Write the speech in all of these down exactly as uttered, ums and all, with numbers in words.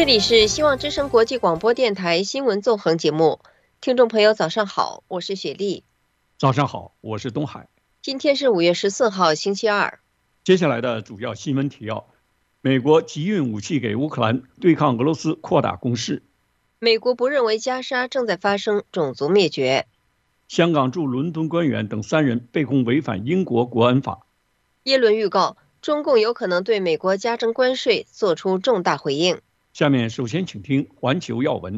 这里是希望之声国际广播电台新闻纵横节目，听众朋友早上好，我是雪莉。 早上好，我是东海。 今天是五月十四号，星期二。 接下来的主要新闻提要：美国急运武器给乌克兰，对抗俄罗斯扩大攻势。 美国不认为加沙正在发生种族灭绝。 香港驻伦敦官员等三人被控违反英国国安法。 耶伦预告，中共有可能对美国加征关税做出重大回应。 下面首先请听环球要闻。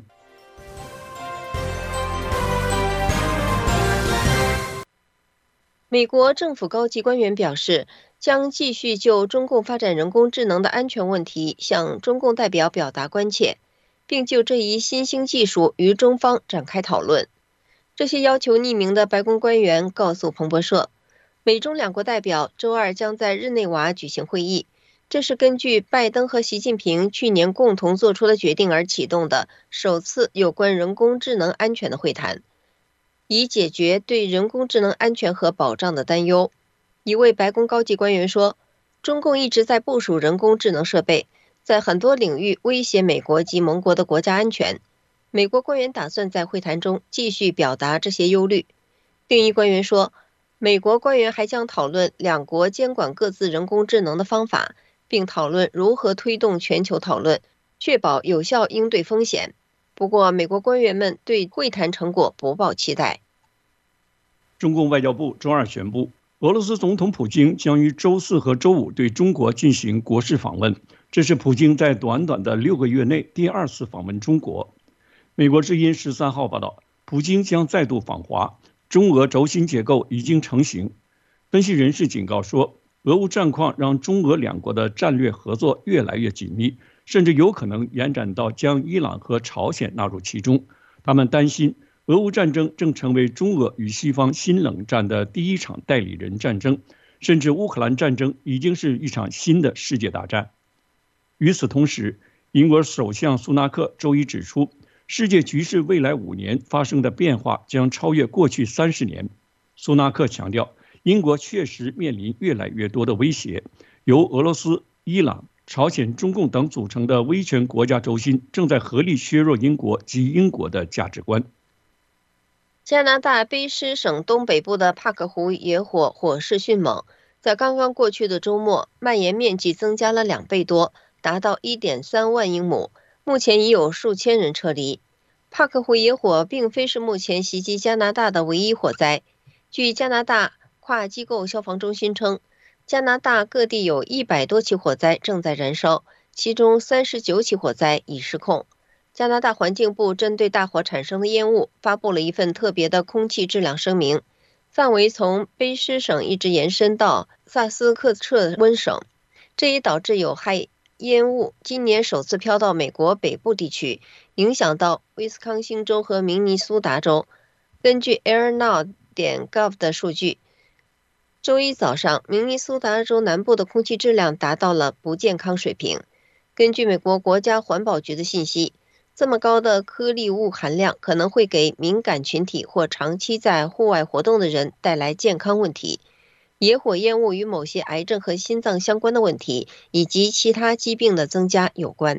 美国政府高级官员表示，将继续就中共发展人工智能的安全问题向中共代表表达关切，并就这一新兴技术与中方展开讨论。这些要求匿名的白宫官员告诉彭博社，美中两国代表周二将在日内瓦举行会议，这是根据拜登和习近平去年共同做出的决定而启动的首次有关人工智能安全的会谈，以解决对人工智能安全和保障的担忧。一位白宫高级官员说，中共一直在部署人工智能设备，在很多领域威胁美国及盟国的国家安全。美国官员打算在会谈中继续表达这些忧虑。另一官员说，美国官员还将讨论两国监管各自人工智能的方法，并讨论如何推动全球讨论，确保有效应对风险。不过，美国官员们对会谈成果不抱期待。 中共外交部周二宣布，俄罗斯总统普京将于周四和周五对中国进行国事访问，这是普京在短短的六个月内第二次访问中国。美国之音十三号报道，普京将再度访华，中俄轴心结构已经成型。分析人士警告说，俄乌战况让中俄两国的战略合作越来越紧密，甚至有可能延展到将伊朗和朝鲜纳入其中。他们担心俄乌战争正成为中俄与西方新冷战的第一场代理人战争，甚至乌克兰战争已经是一场新的世界大战。与此同时，英国首相苏纳克周一指出，世界局势未来五年发生的变化将超越过去三十年。苏纳克强调，英国确实面临越来越多的威胁，由俄罗斯、伊朗、朝鲜、中共等组成的威权国家轴心正在合力削弱英国及英国的价值观。 加拿大卑诗省东北部的帕克湖野火火势迅猛，在刚刚过去的周末，蔓延面积增加了两倍多，达到 一点三万英亩。目前已有数千人撤离。帕克湖野火并非是目前袭击加拿大的唯一火灾。据加拿大跨机构消防中心称，加拿大各地有一百多起火灾正在燃烧，其中三十九起火灾已失控。加拿大环境部针对大火产生的烟雾发布了一份特别的空气质量声明，范围从卑诗省一直延伸到萨斯克彻温省，这也导致有害烟雾今年首次飘到美国北部地区，影响到威斯康星州和明尼苏达州。根据 airnow 点 gov 的数据，周一早上，明尼苏达州南部的空气质量达到了不健康水平。根据美国国家环保局的信息，这么高的颗粒物含量可能会给敏感群体或长期在户外活动的人带来健康问题。野火烟雾与某些癌症和心脏相关的问题，以及其他疾病的增加有关。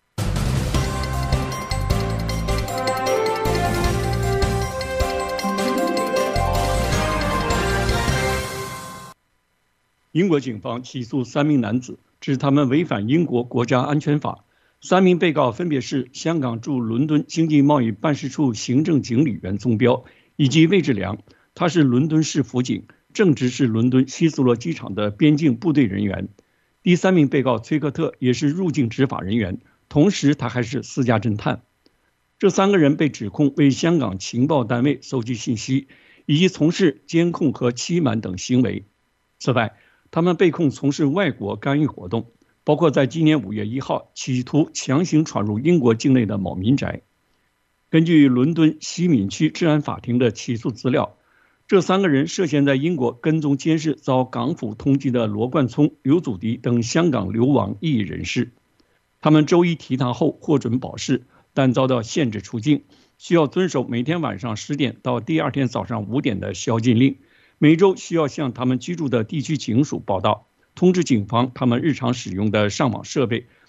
英国警方起诉三名男子，指他们违反英国国家安全法。三名被告分别是香港驻伦敦经济贸易办事处行政经理袁宗彪以及魏志良，他是伦敦市辅警，正值是伦敦希斯罗机场的边境部队人员。第三名被告崔克特也是入境执法人员，同时他还是私家侦探。这三个人被指控为香港情报单位搜集信息，以及从事监控和欺瞒等行为。此外，他们被控从事外国干预活动，包括在今年五月一号企图强行闯入英国境内的某民宅。根据伦敦西敏区治安法庭的起诉资料，这三个人涉嫌在英国跟踪监视遭港府通缉的罗冠聪、刘祖迪等香港流亡异议人士。他们周一提堂后获准保释，但遭到限制出境，需要遵守每天晚上十点到第二天早上五点的宵禁令，每周需要向他们居住的地区警署报到，通知警方他们日常使用的上网设备，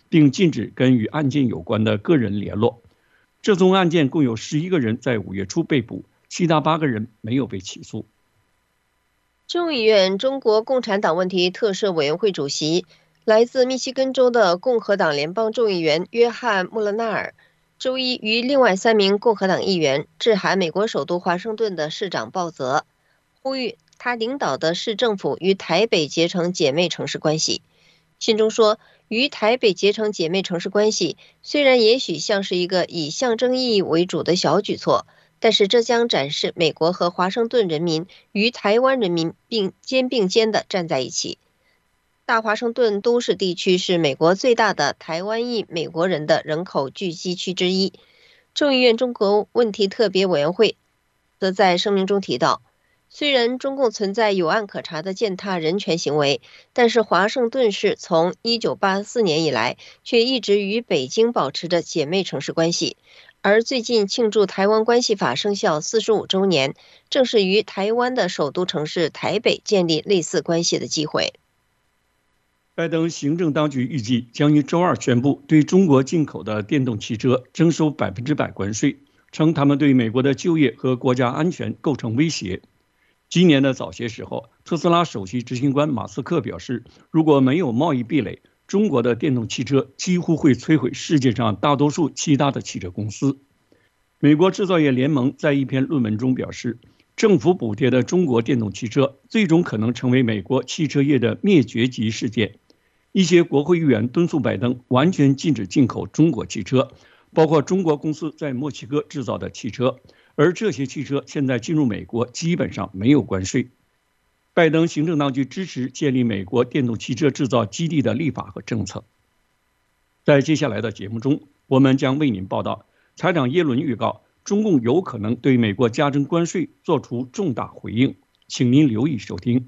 并禁止跟与案件有关的个人联络。这宗案件共有十一个人在五月初被捕，其他八个人没有被起诉。 众议院中国共产党问题特设委员会主席、来自密西根州的共和党联邦众议员约翰·穆勒纳尔周一与另外三名共和党议员致函美国首都华盛顿的市长鲍泽，呼吁他领导的市政府与台北结成姐妹城市关系。信中说，与台北结成姐妹城市关系虽然也许像是一个以象征意义为主的小举措，但是这将展示美国和华盛顿人民与台湾人民并肩并肩地站在一起。大华盛顿都市地区是美国最大的台湾裔美国人的人口聚集区之一。众议院中国问题特别委员会则在声明中提到，虽然中共存在有案可查的践踏人权行为，但是华盛顿市从一九八四年以来却一直与北京保持着姐妹城市关系。而最近庆祝台湾关系法生效四十五周年，正是与台湾的首都城市台北建立类似关系的机会。 拜登行政当局预计将于周二宣布对中国进口的电动汽车征收百分之百关税，称他们对美国的就业和国家安全构成威胁。今年的早些时候，特斯拉首席执行官马斯克表示，如果没有贸易壁垒，中国的电动汽车几乎会摧毁世界上大多数其他的汽车公司。美国制造业联盟在一篇论文中表示，政府补贴的中国电动汽车最终可能成为美国汽车业的灭绝级事件。一些国会议员敦促拜登完全禁止进口中国汽车，包括中国公司在墨西哥制造的汽车，而这些汽车现在进入美国基本上没有关税。拜登行政当局支持建立美国电动汽车制造基地的立法和政策。在接下来的节目中，我们将为您报道，财长耶伦预告中共有可能对美国加征关税做出重大回应，请您留意收听。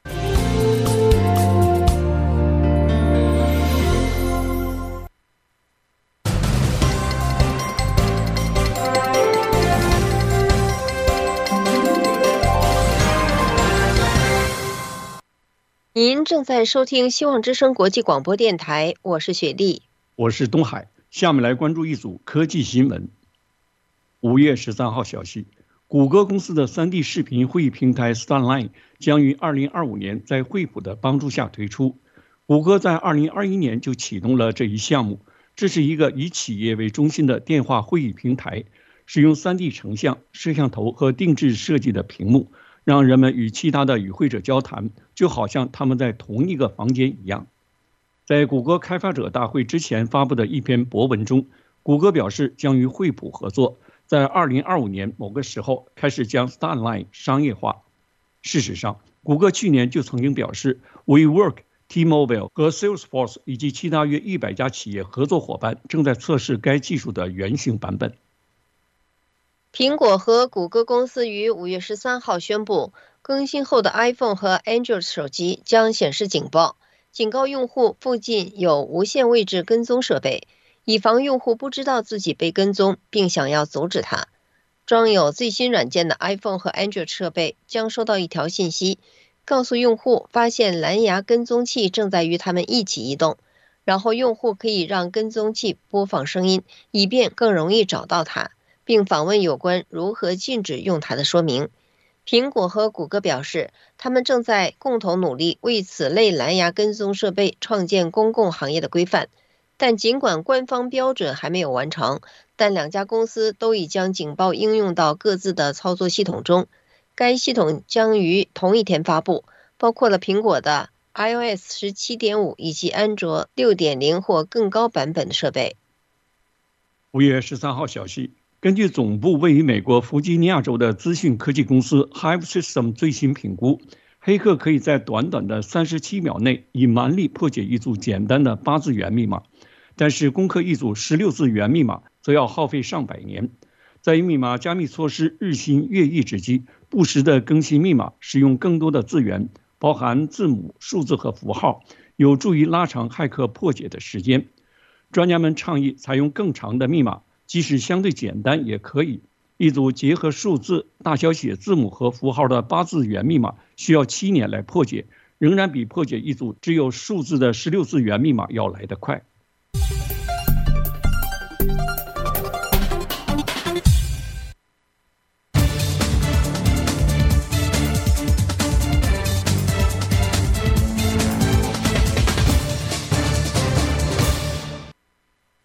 您正在收听希望之声国际广播电台，我是雪莉， 我是东海。下面来关注一组科技新闻。五月十三号消息，谷歌公司的 三 D 视频会议平台 Starline 将于二零二五年在惠普的帮助下推出。谷歌在二零二一年就启动了这一项目，这是一个以企业为中心的电话会议平台，使用 三 D 成像、摄像头和定制设计的屏幕，让人们与其他的与会者交谈，就好像他们在同一个房间一样。在谷歌开发者大会之前发布的一篇博文中，谷歌表示将与惠普合作，在二零二五年某个时候开始将 Starline 商业化。事实上，谷歌去年就曾经表示 WeWork、T-Mobile 和 Salesforce 以及其他约一百家企业合作伙伴正在测试该技术的原型版本。 苹果和谷歌公司于五月十三号宣布，更新后的 iPhone 和 Android 手机将显示警报，警告用户附近有无线位置跟踪设备，以防用户不知道自己被跟踪并想要阻止它。装有最新软件的 iPhone 和 Android 设备将收到一条信息，告诉用户发现蓝牙跟踪器正在与他们一起移动，然后用户可以让跟踪器播放声音，以便更容易找到它，并访问有关如何禁止用它的说明。苹果和谷歌表示，他们正在共同努力为此类蓝牙跟踪设备创建公共行业的规范，但尽管官方标准还没有完成，但两家公司都已将警报应用到各自的操作系统中。该系统将于同一天发布，包括了苹果的 iOS 十七点五 以及安卓 六点零 或更高版本的设备。 五月十三号消息，根据总部位于美国弗吉尼亚州的资讯科技公司 Hive System 最新评估，黑客可以在短短的三十七秒内以蛮力破解一组简单的八字元密码，但是攻克一组十六字元密码则要耗费上百年。在密码加密措施日新月异之际，不时的更新密码，使用更多的字元，包含字母、数字和符号，有助于拉长骇客破解的时间。专家们倡议采用更长的密码，即使相对简单也可以。一组结合数字、大小写字母和符号的八字元密码需要七年来破解，仍然比破解一组只有数字的十六字元密码要来得快。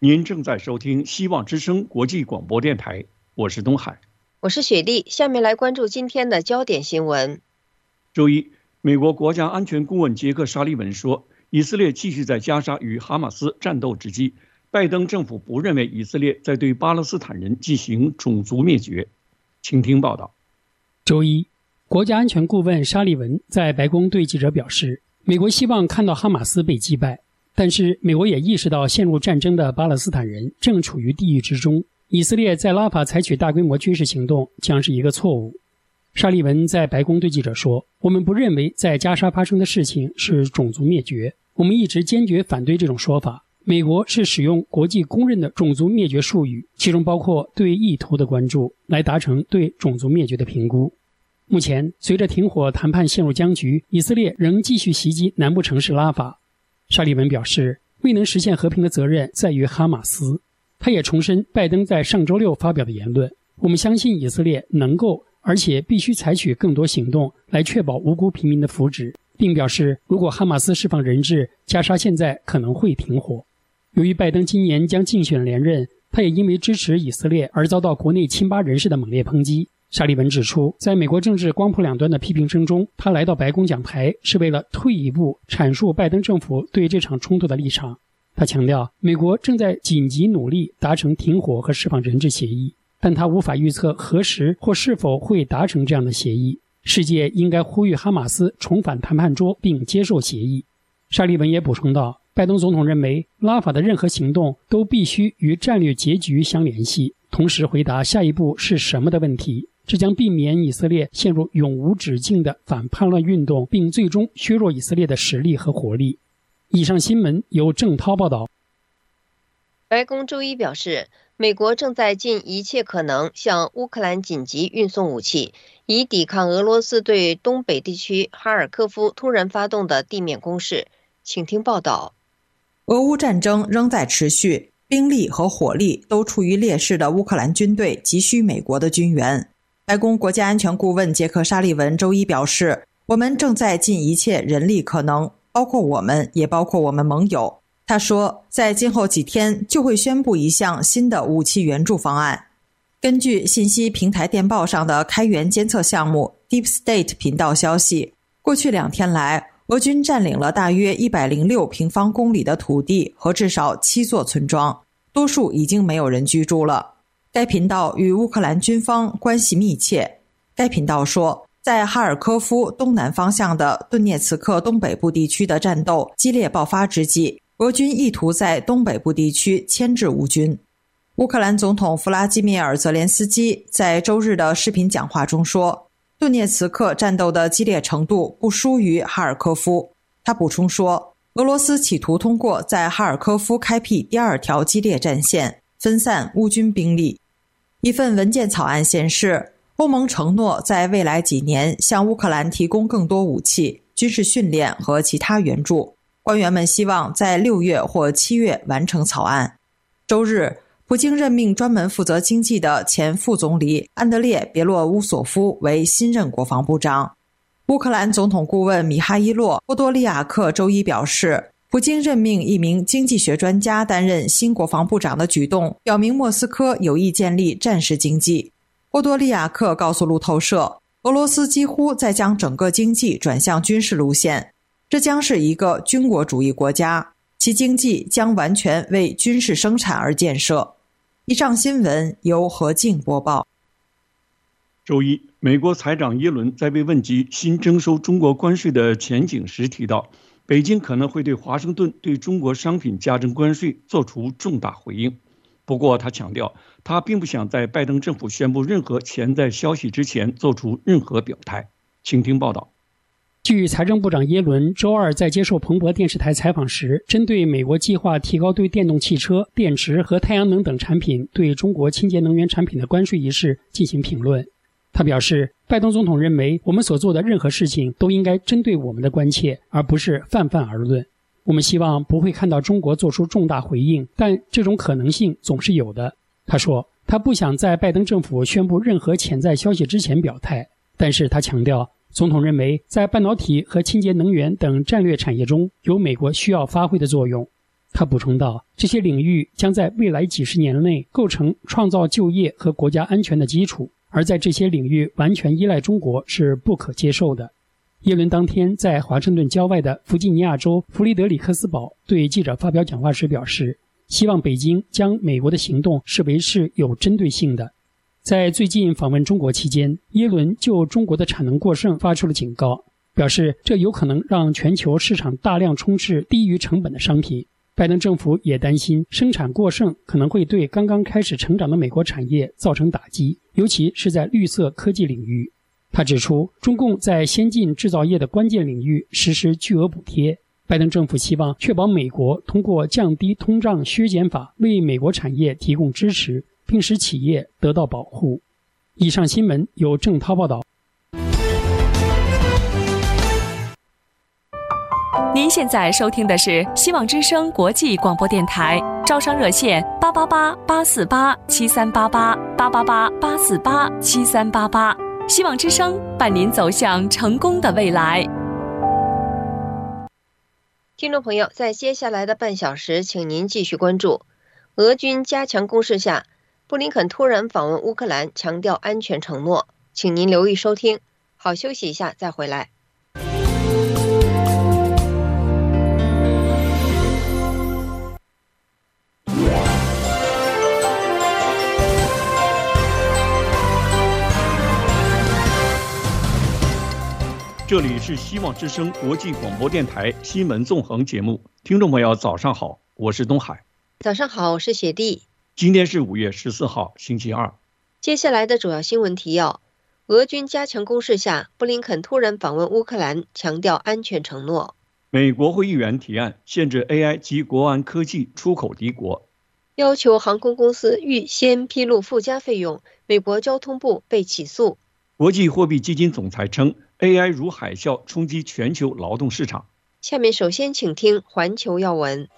您正在收听希望之声国际广播电台，我是东海， 我是雪莉。下面来关注今天的焦点新闻。 周一，美国国家安全顾问杰克·沙利文说，以色列继续在加沙与哈马斯战斗之际，拜登政府不认为以色列在对巴勒斯坦人进行种族灭绝。请听报道。 周一，国家安全顾问沙利文在白宫对记者表示，美国希望看到哈马斯被击败，但是美国也意识到陷入战争的巴勒斯坦人正处于地狱之中，以色列在拉法采取大规模军事行动将是一个错误。沙利文在白宫对记者说，我们不认为在加沙发生的事情是种族灭绝，我们一直坚决反对这种说法。美国是使用国际公认的种族灭绝术语，其中包括对意图的关注，来达成对种族灭绝的评估。目前，随着停火谈判陷入僵局，以色列仍继续袭击南部城市拉法。沙利文表示，未能实现和平的责任在于哈马斯。他也重申拜登在上周六发表的言论，我们相信以色列能够而且必须采取更多行动来确保无辜平民的福祉，并表示如果哈马斯释放人质，加沙现在可能会停火。由于拜登今年将竞选连任，他也因为支持以色列而遭到国内亲巴人士的猛烈抨击。沙利文指出，在美国政治光谱两端的批评声中，他来到白宫讲台是为了退一步阐述拜登政府对这场冲突的立场。他强调，美国正在紧急努力达成停火和释放人质协议，但他无法预测何时或是否会达成这样的协议。世界应该呼吁哈马斯重返谈判桌并接受协议。沙利文也补充道，拜登总统认为拉法的任何行动都必须与战略结局相联系，同时回答下一步是什么的问题，这将避免以色列陷入永无止境的反叛乱运动，并最终削弱以色列的实力和活力。以上新闻由郑涛报道。 白宫周一表示，美国正在尽一切可能向乌克兰紧急运送武器，以抵抗俄罗斯对东北地区哈尔科夫突然发动的地面攻势。请听报道。 俄乌战争仍在持续，兵力和火力都处于劣势的乌克兰军队急需美国的军援。白宫国家安全顾问杰克·沙利文周一表示，我们正在尽一切人力可能，包括我们，也包括我们盟友。他说，在今后几天就会宣布一项新的武器援助方案。根据信息平台电报上的开源监测项目 Deep State 频道消息，过去两天来，俄军占领了大约一百零六平方公里的土地和至少七座村庄，多数已经没有人居住了。该频道与乌克兰军方关系密切。该频道说，在哈尔科夫东南方向的顿涅茨克东北部地区的战斗激烈爆发之际，俄军意图在东北部地区牵制乌军。乌克兰总统弗拉基米尔·泽连斯基在周日的视频讲话中说，顿涅茨克战斗的激烈程度不输于哈尔科夫。他补充说，俄罗斯企图通过在哈尔科夫开辟第二条激烈战线，分散乌军兵力。一份文件草案显示，欧盟承诺在未来几年向乌克兰提供更多武器、军事训练和其他援助。官员们希望在六月或七月完成草案。周日，普京任命专门负责经济的前副总理安德烈·别洛乌索夫为新任国防部长。乌克兰总统顾问米哈伊洛·波多利亚克周一表示，普京任命一名经济学专家担任新国防部长的举动，表明莫斯科有意建立战时经济。波多利亚克告诉路透社，俄罗斯几乎在将整个经济转向军事路线，这将是一个军国主义国家，其经济将完全为军事生产而建设。以上新闻由何静播报。 周一，美国财长耶伦在被问及新征收中国关税的前景时提到，北京可能会对华盛顿对中国商品加征关税做出重大回应。不过他强调，他并不想在拜登政府宣布任何潜在消息之前做出任何表态。请听报道。 据财政部长耶伦周二在接受彭博电视台采访时，针对美国计划提高对电动汽车、电池和太阳能等产品对中国清洁能源产品的关税一事进行评论。他表示，拜登总统认为我们所做的任何事情都应该针对我们的关切，而不是泛泛而论。我们希望不会看到中国做出重大回应，但这种可能性总是有的。他说，他不想在拜登政府宣布任何潜在消息之前表态，但是他强调，总统认为在半导体和清洁能源等战略产业中有美国需要发挥的作用。 他补充道，这些领域将在未来几十年内构成创造就业和国家安全的基础，而在这些领域完全依赖中国是不可接受的。耶伦当天在华盛顿郊外的弗吉尼亚州弗里德里克斯堡对记者发表讲话时表示，希望北京将美国的行动视为是有针对性的。在最近访问中国期间，耶伦就中国的产能过剩发出了警告，表示这有可能让全球市场大量充斥低于成本的商品。拜登政府也担心生产过剩可能会对刚刚开始成长的美国产业造成打击，尤其是在绿色科技领域。他指出，中共在先进制造业的关键领域实施巨额补贴，拜登政府希望确保美国通过降低通胀削减法为美国产业提供支持，并使企业得到保护。以上新闻由郑涛报道。 您现在收听的是希望之声国际广播电台，招商热线八八八八四八七三八八八八八八四八七三八八，希望之声伴您走向成功的未来。 听众朋友，在接下来的半小时，请您继续关注俄军加强攻势下，布林肯突然访问乌克兰，强调安全承诺。请您留意收听。好，休息一下再回来。 这里是希望之声国际广播电台新闻纵横节目，听众朋友早上好，我是东海。 早上好，我是雪弟。 今天是五月十四号，星期二。 接下来的主要新闻提要：俄军加强攻势下，布林肯突然访问乌克兰，强调安全承诺。 美国会议员提案限制 A I 及国安科技出口敌国。 要求航空公司预先披露附加费用，美国交通部被起诉。 国际货币基金总裁称 A I 如海啸冲击全球劳动市场。 下面首先请听环球要闻。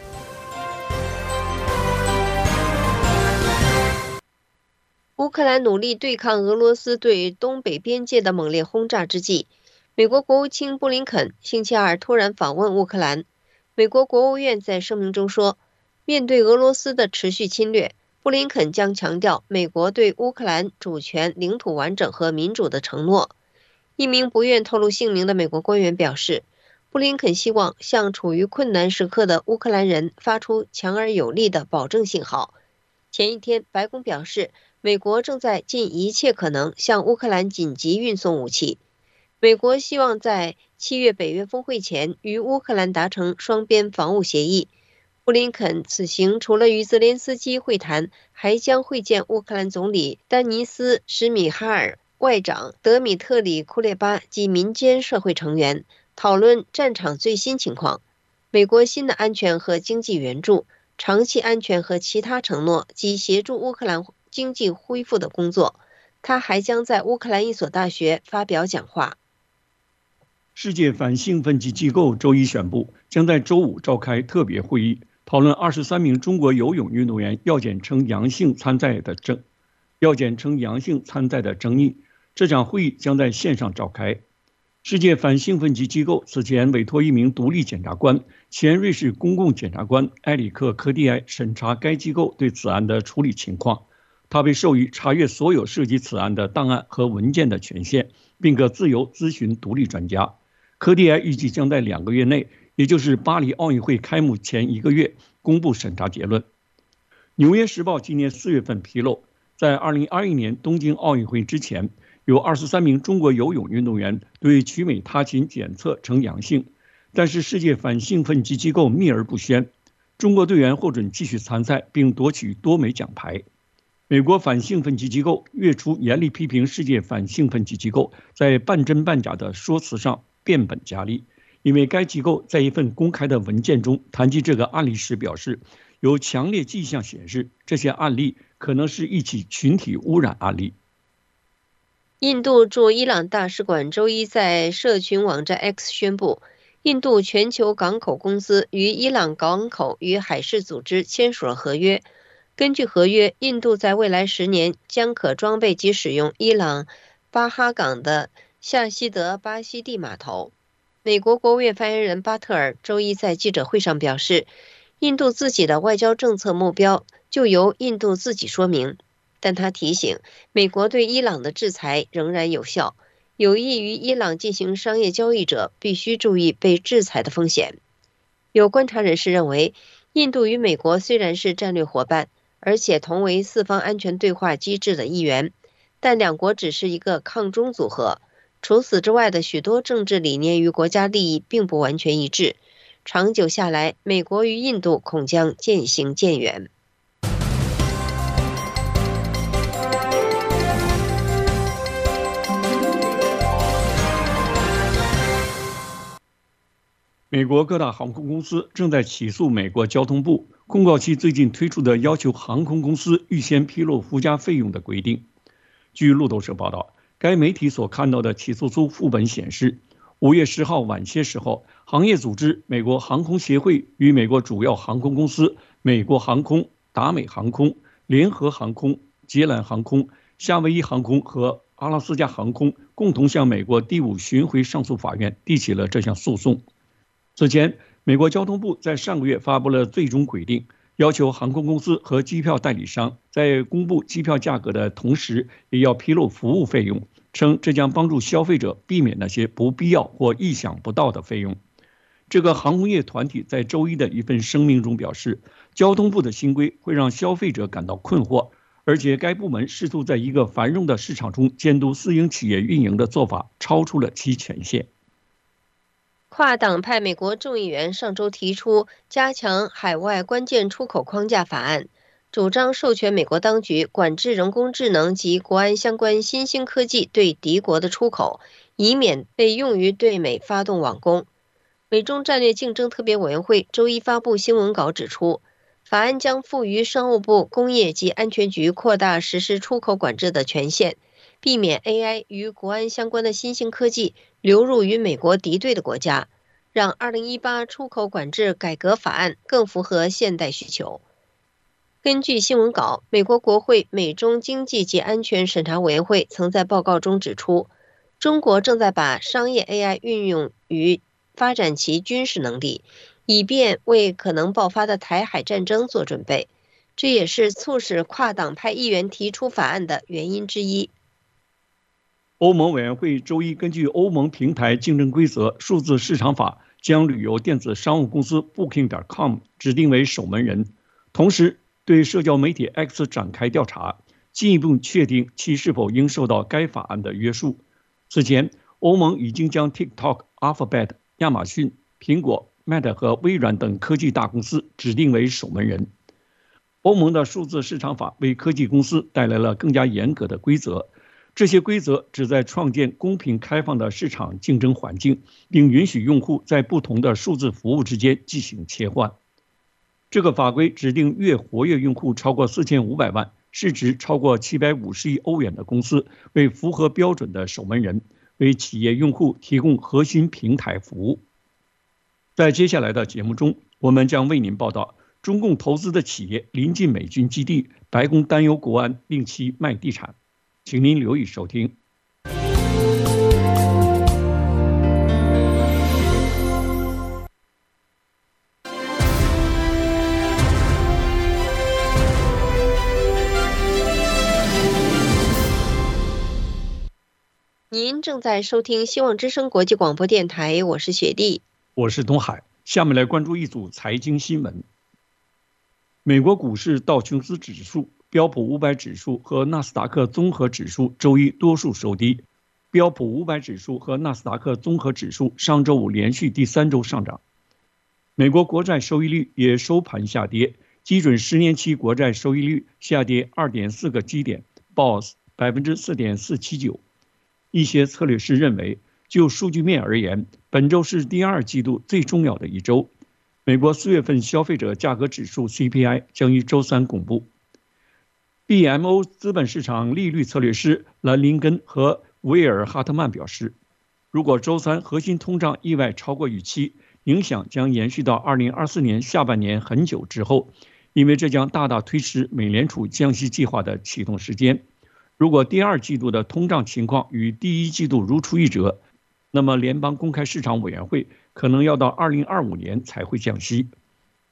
乌克兰努力对抗俄罗斯对东北边界的猛烈轰炸之际，美国国务卿布林肯星期二突然访问乌克兰。美国国务院在声明中说，面对俄罗斯的持续侵略，布林肯将强调美国对乌克兰主权、领土完整和民主的承诺。一名不愿透露姓名的美国官员表示，布林肯希望向处于困难时刻的乌克兰人发出强而有力的保证信号。前一天，白宫表示，美国正在尽一切可能向乌克兰紧急运送武器。美国希望在七月北约峰会前与乌克兰达成双边防务协议。布林肯此行除了与泽连斯基会谈，还将会见乌克兰总理丹尼斯·什米哈尔、外长德米特里·库列巴及民间社会成员，讨论战场最新情况、美国新的安全和经济援助、长期安全和其他承诺及协助乌克兰经济恢复的工作。他还将在乌克兰一所大学发表讲话。 世界反兴奋剂机构周一宣布，将在周五召开特别会议，讨论二十三名中国游泳运动员药检称阳性参赛的争药检称阳性参赛的争议。这场会议将在线上召开。世界反兴奋剂机构此前委托一名独立检察官、前瑞士公共检察官埃里克·科蒂埃审查该机构对此案的处理情况。他被授予查阅所有涉及此案的档案和文件的权限，并可自由咨询独立专家。科蒂埃预计将在两个月内，也就是巴黎奥运会开幕前一个月，公布审查结论。纽约时报今年四月份披露，在二零二一年东京奥运会之前，有二十三名中国游泳运动员对曲美他嗪检测呈阳性，但是世界反兴奋剂机构秘而不宣。中国队员获准继续参赛，并夺取多枚奖牌。美国反兴奋剂机构月初严厉批评世界反兴奋剂机构在半真半假的说辞上变本加厉，因为该机构在一份公开的文件中谈及这个案例时表示，有强烈迹象显示这些案例可能是一起群体污染案例。 印度驻伊朗大使馆周一在社群网站 X 宣布，印度全球港口公司与伊朗港口与海事组织签署了合约。根据合约，印度在未来十年将可装备及使用伊朗巴哈港的夏希德巴西蒂码头。美国国务院发言人巴特尔周一在记者会上表示， 印度自己的外交政策目标就由印度自己说明。但他提醒，美国对伊朗的制裁仍然有效，有意与伊朗进行商业交易者必须注意被制裁的风险。有观察人士认为，印度与美国虽然是战略伙伴，而且同为四方安全对话机制的一员，但两国只是一个抗中组合。除此之外的许多政治理念与国家利益并不完全一致，长久下来，美国与印度恐将渐行渐远。 美国各大航空公司正在起诉美国交通部，控告其最近推出的要求航空公司预先披露附加费用的规定。据路透社报道，该媒体所看到的起诉书副本显示，五月十号晚些时候，行业组织美国航空协会与美国主要航空公司美国航空、达美航空、联合航空、捷兰航空、夏威夷航空和阿拉斯加航空共同向美国第五巡回上诉法院提起了这项诉讼。此前，美国交通部在上个月发布了最终规定，要求航空公司和机票代理商在公布机票价格的同时，也要披露服务费用，称这将帮助消费者避免那些不必要或意想不到的费用。这个航空业团体在周一的一份声明中表示，交通部的新规会让消费者感到困惑，而且该部门试图在一个繁荣的市场中监督私营企业运营的做法超出了其权限。 跨党派美国众议员上周提出加强海外关键出口框架法案，主张授权美国当局管制人工智能及国安相关新兴科技对敌国的出口，以免被用于对美发动网攻。美中战略竞争特别委员会周一发布新闻稿指出，法案将赋予商务部工业及安全局扩大实施出口管制的权限，避免 A I 与国安相关的新兴科技流入与美国敌对的国家，让二零一八出口管制改革法案更符合现代需求。根据新闻稿，美国国会美中经济及安全审查委员会曾在报告中指出，中国正在把商业 A I 运用于发展其军事能力，以便为可能爆发的台海战争做准备。这也是促使跨党派议员提出法案的原因之一。 欧盟委员会周一根据欧盟平台竞争规则数字市场法，将旅游电子商务公司 Booking 点 com 指定为守门人，同时对社交媒体 X 展开调查，进一步确定其是否应受到该法案的约束。此前，欧盟已经将 TikTok、Alphabet、亚马逊、苹果、Meta 和微软等科技大公司指定为守门人。欧盟的数字市场法为科技公司带来了更加严格的规则，这些规则旨在创建公平开放的市场竞争环境，并允许用户在不同的数字服务之间进行切换。这个法规指定月活跃用户超过四千五百万、市值超过七百五十亿欧元的公司为符合标准的守门人，为企业用户提供核心平台服务。在接下来的节目中，我们将为您报道中共投资的企业临近美军基地，白宫担忧国安令其卖地产。请您留意收听。 您正在收听希望之声国际广播电台，我是雪莉， 我是东海。下面来关注一组财经新闻。美国股市道琼斯指数、标普五百指数和纳斯达克综合指数周一多数收低，标普五百指数和纳斯达克综合指数上周五连续第三周上涨。美国国债收益率也收盘下跌，基准十年期国债收益率下跌 二点四 个基点，报 百分之四点四七九。一些策略师认为，就数据面而言，本周是第二季度最重要的一周。美国四月份消费者价格指数 C P I 将于周三公布。B M O 资本市场利率策略师兰林根和威尔哈特曼表示，如果周三核心通胀意外超过预期，影响将延续到二零二四年下半年很久之后，因为这将大大推迟美联储降息计划的启动时间。如果第二季度的通胀情况与第一季度如出一辙，那么联邦公开市场委员会可能要到二零二五年才会降息。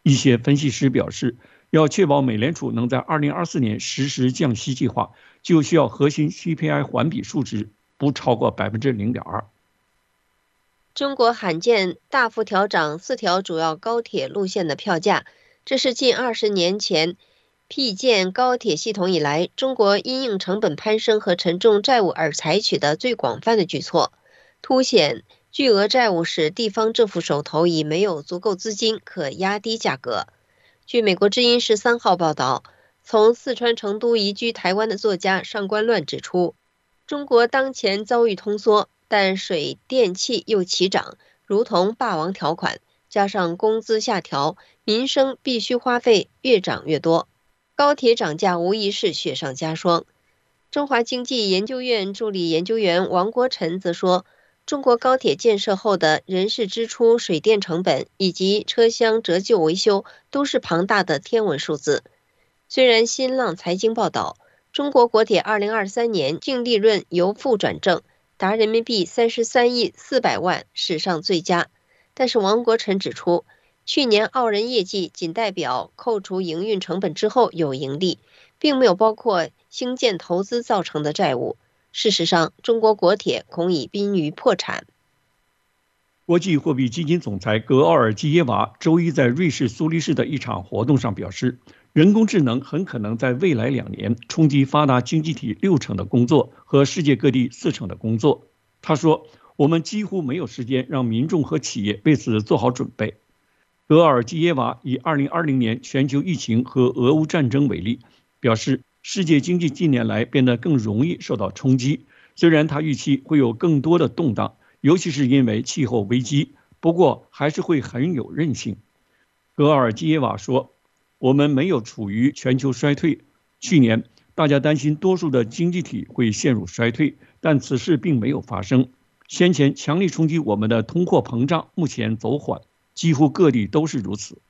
一些分析师表示，要确保美联储能在二零二四年实施降息计划，就需要核心 C P I 环比数值不超过 百分之零点二。 中国罕见大幅调涨四条主要高铁路线的票价，这是近二十年前辟建高铁系统以来，中国因应成本攀升和沉重债务而采取的最广泛的举措，凸显巨额债务使地方政府手头已没有足够资金可压低价格。据美国之音十三号报道，从四川成都移居台湾的作家上官乱指出，中国当前遭遇通缩，但水电气又齐涨，如同霸王条款，加上工资下调，民生必须花费越涨越多，高铁涨价无疑是雪上加霜。中华经济研究院助理研究员王国臣则说，中国高铁建设后的人事支出、水电成本以及车厢折旧维修都是庞大的天文数字。虽然新浪财经报道，中国国铁二零二三年净利润由负转正，达人民币三十三亿四百万，史上最佳。但是王国臣指出，去年傲人业绩仅代表扣除营运成本之后有盈利，并没有包括兴建投资造成的债务。事实上，中国国铁恐已濒于破产。 国际货币基金总裁格奥尔基耶娃周一在瑞士苏黎世的一场活动上表示，人工智能很可能在未来两年冲击发达经济体六成的工作和世界各地四成的工作。他说，我们几乎没有时间让民众和企业为此做好准备。格奥尔基耶娃以二零二零年全球疫情和俄乌战争为例，表示世界经济近年来变得更容易受到冲击，虽然他预期会有更多的动荡，尤其是因为气候危机，不过还是会很有韧性。格奥尔基耶娃说，我们没有处于全球衰退，去年大家担心多数的经济体会陷入衰退，但此事并没有发生。先前强力冲击我们的通货膨胀目前走缓，几乎各地都是如此。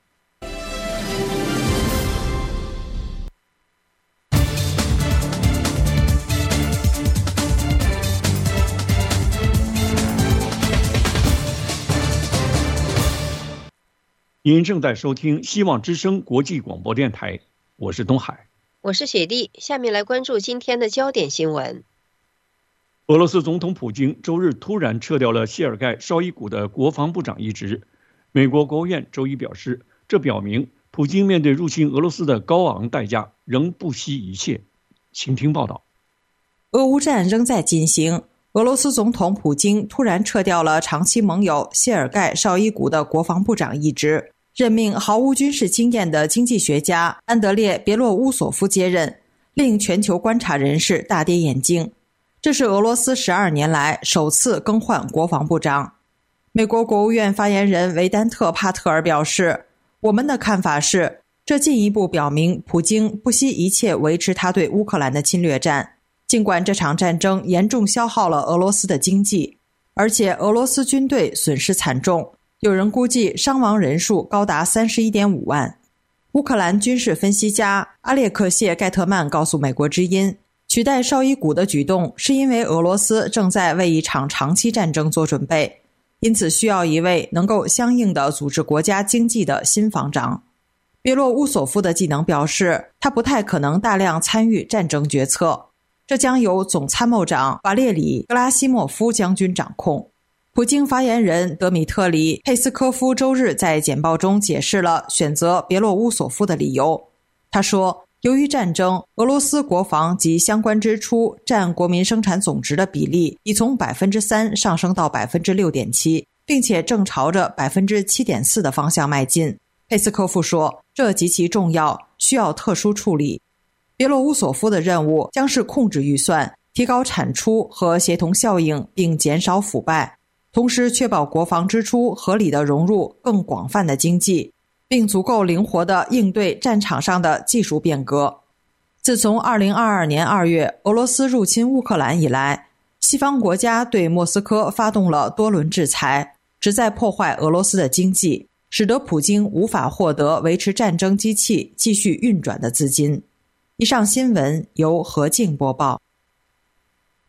您正在收听希望之声国际广播电台，我是东海， 我是雪莉。下面来关注今天的焦点新闻。 俄罗斯总统普京周日突然撤掉了谢尔盖·绍伊古的国防部长一职。美国国务院周一表示，这表明普京面对入侵俄罗斯的高昂代价仍不惜一切。请听报道。 俄乌战仍在进行，俄罗斯总统普京突然撤掉了长期盟友谢尔盖·绍伊古的国防部长一职，任命毫无军事经验的经济学家安德烈·别洛乌索夫接任，令全球观察人士大跌眼镜。这是俄罗斯十二年来首次更换国防部长。美国国务院发言人维丹特·帕特尔表示，我们的看法是，这进一步表明普京不惜一切维持他对乌克兰的侵略战，尽管这场战争严重消耗了俄罗斯的经济，而且俄罗斯军队损失惨重，有人估计伤亡人数高达 三十一点五万。乌克兰军事分析家阿列克谢·盖特曼告诉美国之音，取代绍伊古的举动是因为俄罗斯正在为一场长期战争做准备，因此需要一位能够相应地组织国家经济的新防长。别洛乌索夫的技能表示，他不太可能大量参与战争决策，这将由总参谋长瓦列里·格拉西莫夫将军掌控。普京发言人德米特里·佩斯科夫周日在简报中解释了选择别洛乌索夫的理由。他说，由于战争，俄罗斯国防及相关支出占国民生产总值的比例已从 百分之三 上升到 百分之六点七， 并且正朝着 百分之七点四 的方向迈进。佩斯科夫说，这极其重要，需要特殊处理。别洛乌索夫的任务将是控制预算，提高产出和协同效应，并减少腐败，同时确保国防支出合理地融入更广泛的经济，并足够灵活地应对战场上的技术变革。自从二零二二年二月俄罗斯入侵乌克兰以来，西方国家对莫斯科发动了多轮制裁，旨在破坏俄罗斯的经济，使得普京无法获得维持战争机器继续运转的资金。以上新闻由何静播报。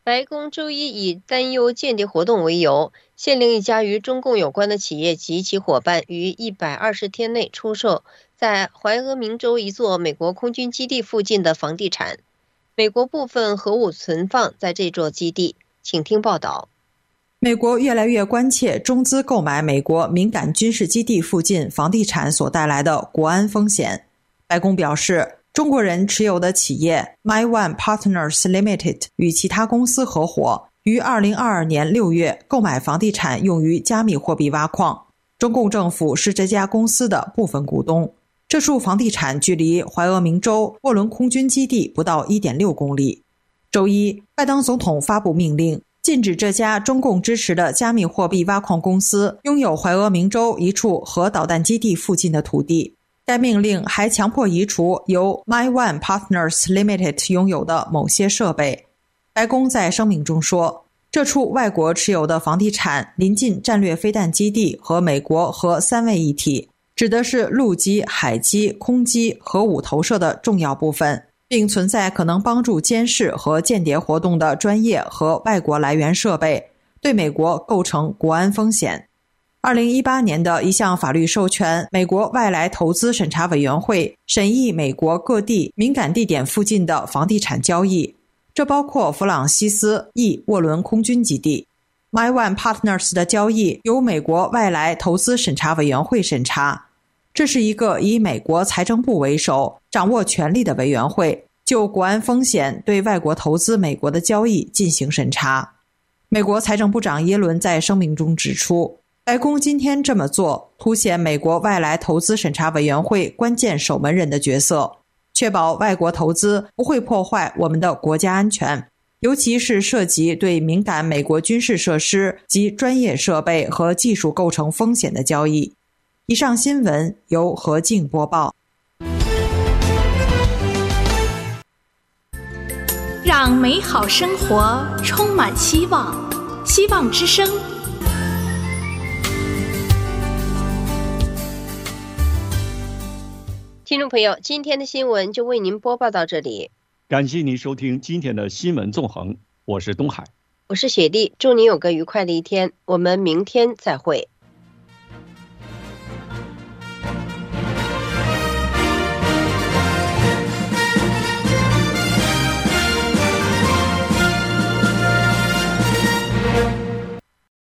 白宫周一以担忧间谍活动为由，限令一家与中共有关的企业及其伙伴于一百二十天内出售在怀俄明州一座美国空军基地附近的房地产。美国部分核武存放在这座基地。请听报道。 美国越来越关切中资购买美国敏感军事基地附近房地产所带来的国安风险。白宫表示，中国人持有的企业 My One Partners Limited 与其他公司合伙，于二零二二年六月购买房地产用于加密货币挖矿。中共政府是这家公司的部分股东。这处房地产距离怀俄明州沃伦空军基地不到 一点六公里。周一，拜登总统发布命令，禁止这家中共支持的加密货币挖矿公司拥有怀俄明州一处核导弹基地附近的土地。该命令还强迫移除由 My One Partners Limited 拥有的某些设备。白宫在声明中说，这处外国持有的房地产临近战略飞弹基地和美国核三位一体，指的是陆基、海基、空基核武投射的重要部分，并存在可能帮助监视和间谍活动的专业和外国来源设备，对美国构成国安风险。二零一八年的一项法律授权美国外来投资审查委员会审议美国各地敏感地点附近的房地产交易，这包括弗朗西斯 E 沃伦空军基地。My One Partners 的交易由美国外来投资审查委员会审查，这是一个以美国财政部为首、掌握权力的委员会，就国安风险对外国投资美国的交易进行审查。美国财政部长耶伦在声明中指出，白宫今天这么做，凸显美国外来投资审查委员会关键守门人的角色，确保外国投资不会破坏我们的国家安全，尤其是涉及对敏感美国军事设施及专业设备和技术构成风险的交易。以上新闻由何静播报。 让美好生活充满希望，希望之声。 听众朋友，今天的新闻就为您播报到这里。 感谢您收听今天的新闻纵横，我是东海， 我是雪莉，祝您有个愉快的一天，我们明天再会。